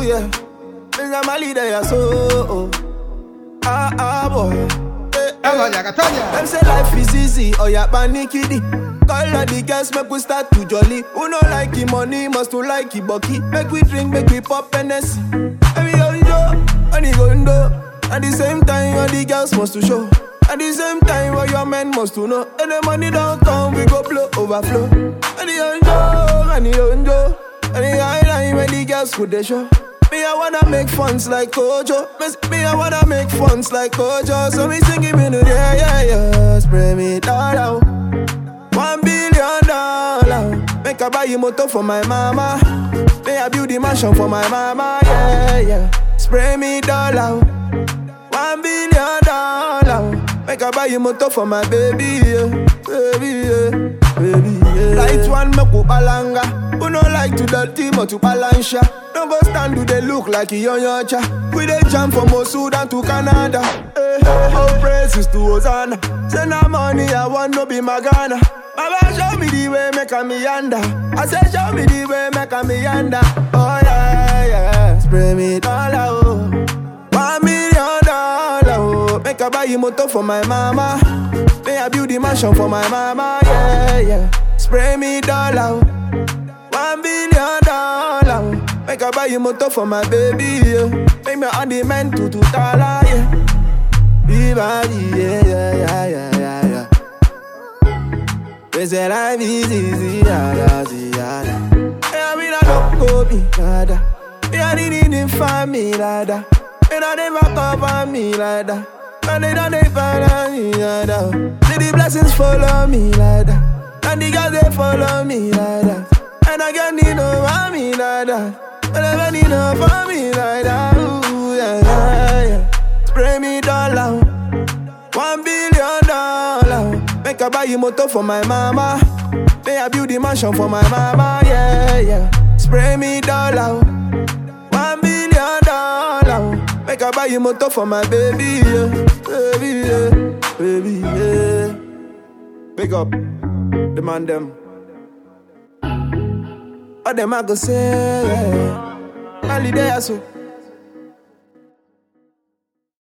yeah. Miss Amali there, so boy. Them say life is easy, oh yeah, panikidi. Call all the girls, make we start to jolly. Who no like the money, must to like the bucky. Make we drink, make we pop Hennessy. Every and he go do. At the same time, all the girls must to show. At the same time, all your men must to know. And the money don't come, we go blow, overflow. And the and the highlight when the girls put the show. Me, I wanna make funds like Kojo. Me, I wanna make funds like Kojo. So me sing him in the air, yeah. Spray me all out. $1 billion. Make I buy a motor for my mama. May I build the mansion for my mama, yeah. Spray me all out. $1 billion. Make I buy a motor for my baby, yeah. Baby, yeah. Light one, make up alanga. Who no like to dirty, but to balansha. Don't go stand, do they look like a young cha. We dey jump from Sudan to Canada. All praises to Hosanna. Send our money, I want to be Magana. Baba, show me the way, make a meander. I say, show me the way, make a meander. Oh yeah. Spray me all out. $1 million. Make I buy a motor for my mama. May I build the mansion for my mama, yeah. Spray me all out. $1 billion. Make I buy a motor for my baby, yeah. Make me on the man to Tala, yeah. Viva, yeah. They say life is easy, yeah. I mean, I don't go me, nada. I didn't find me, nada. And I never cover me, nada. And they don't follow me, nada. See the blessings follow me, nada. And the girls, they follow me, nada. And I can't need no mommy like that. I never need no for me like that. Ooh, yeah. Spray me all out. $1 billion. Make I buy a motor for my mama. May I build the mansion for my mama, yeah. Spray me all out. $1 billion. Make I buy a motor for my baby, yeah. Baby, yeah. Big up the man them. All them I go say, yeah. Only there so.